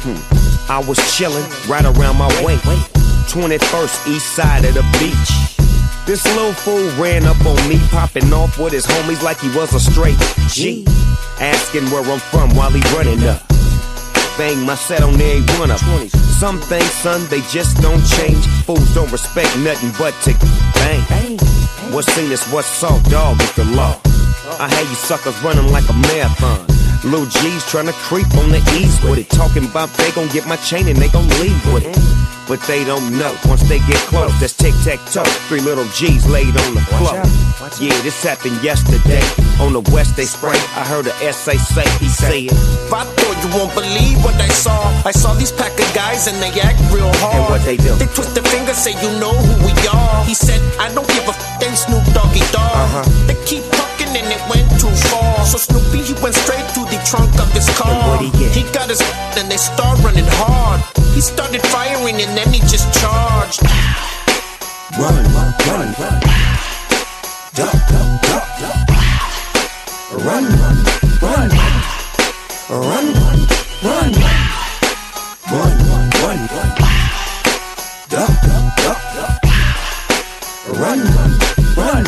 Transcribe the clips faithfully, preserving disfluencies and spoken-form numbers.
Hmm. I was chillin' right around my way, twenty-first east side of the beach. This little fool ran up on me, popping off with his homies like he was a straight G. Asking where I'm from while he running up. Bang my set on every one of them. Some things, son, they just don't change. Fools don't respect nothing but to bang. What's seen is what's saw, dog, is the law. I had you suckers running like a marathon. Lil G's tryna creep on the ease with it. Talking about they gon' get my chain and they gon' leave with it. But they don't know, once they get close, that's tic-tac-toe. Three little G's laid on the floor. Yeah, this happened yesterday. On the west they spray, I heard a S A say, he said, I thought you won't believe what I saw. I saw these pack of guys and they act real hard. And what they do? They twist their fingers, say you know who we are. He said, I don't give a f***, they Snoop Doggy Dogg. Uh-huh. They keep talking and it went too far. So Snoopy, he went straight to the trunk of his car. And what'd he get? He got his f***, and they start running hard. He started firing and then he just charged. Run, run, run, run. Duck, duck, duck, duck. Run, run, run. Run, run, run. Run, run, run, run. Duck, duck, duck, duck. Run, run, run.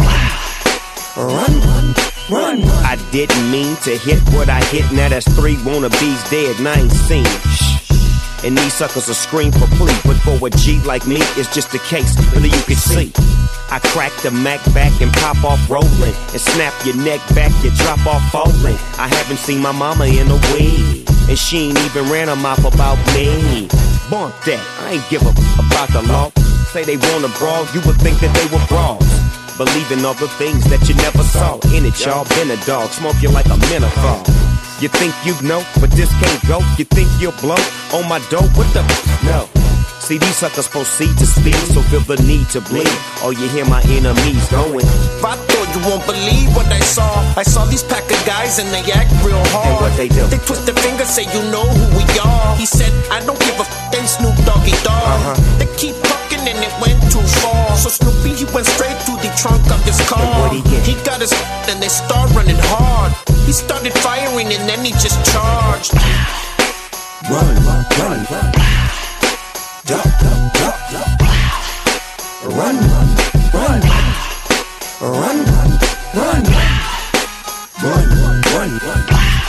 Run, run, run. I didn't mean to hit what I hit. Now that's three wannabes dead and I ain't seen. Shh. And these suckers will scream for plea. But for a G like me, it's just a case, really you can see. I crack the Mac back and pop off rolling. And snap your neck back, you drop off falling. I haven't seen my mama in a week, and she ain't even ran her mouth about me. Bump that, I ain't give a f about the law. Say they wanna brawl, you would think that they were brawls. Believing all the things that you never saw. In it, y'all been a dog, smoke you like a menthol. You think you know, but this can't go. You think you'll blow on my dough? What the f***? No. See, these suckers proceed to speed, so feel the need to bleed. Oh, you hear my enemies going. I thought you won't believe what I saw. I saw these pack of guys and they act real hard. And what they do? They twist their fingers, say you know who we are. He said, I don't give a f***, they Snoop Doggy Dogg. Uh-huh. They keep talking and it went too far. So Snoopy, he went straight to the trunk of his car. And what'd he get? He got his f***, and they start running hard. He started firing and then he just charged. Run, run, run, run. Duck, duck, duck, duck. Run, run, run. Run, run, run. Run, run, run, run.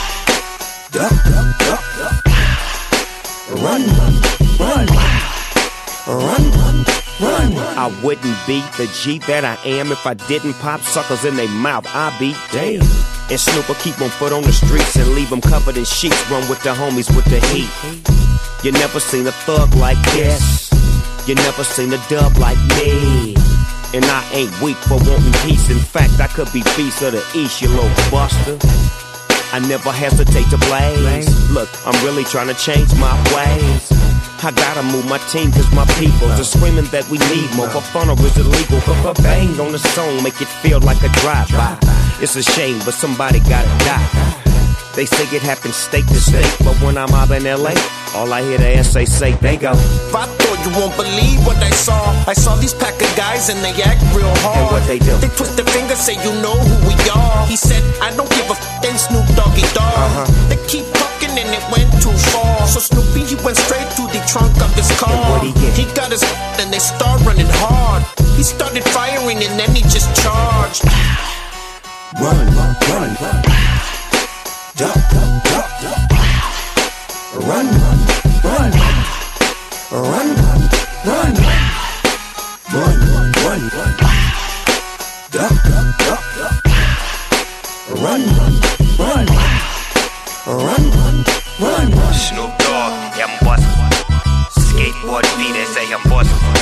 Duck, duck, duck, duck. Run, run, run. Run, run, run. I wouldn't be the G that I am if I didn't pop suckers in their mouth. I'd be damn. And Snoop'll keep on foot on the streets and leave them covered in sheets. Run with the homies with the heat. You never seen a thug like this. You never seen a dub like me. And I ain't weak for wanting peace. In fact, I could be beast of the east, you little buster. I never hesitate to blaze. Look, I'm really trying to change my ways. I gotta move my team cause my people are screaming that we need more. For fun or is illegal? But bang on the song, make it feel like a drive-by. It's a shame, but somebody gotta die. They say it happens state to state, but when I'm out in L A, all I hear the S A say, they go. I thought you won't believe what I saw. I saw these pack of guys and they act real hard. And what they do? They twist their fingers, say you know who we are. He said, I don't give a f***, they Snoop Doggy Dogg. Uh-huh. They keep talking and it went too far. So Snoopy, he went straight to the trunk of his car. And what'd he get? He got his f***, and they start running hard. He started firing and then he just charged. Run, run, run, run. Duck, duck, duck, duck. Run, run, run. Run, run, run. Run, run, run, run. Duck, duck, duck, duck. Run, run, run. Run, run, run, run. Snoop Dogg, I'm bustin'. Skateboard beat, they say I'm bustin'.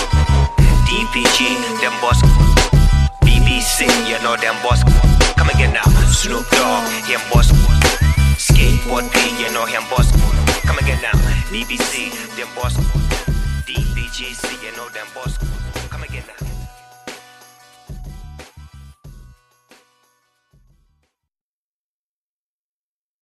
D P G, them bustin'. B B C, you know them bustin'. Come again now. Snoop Dogg, him bustin'. Skateboard P, you know him bustin'. Come again now. B B C, them bustin'. D P G C, you know them bustin'. Come again now.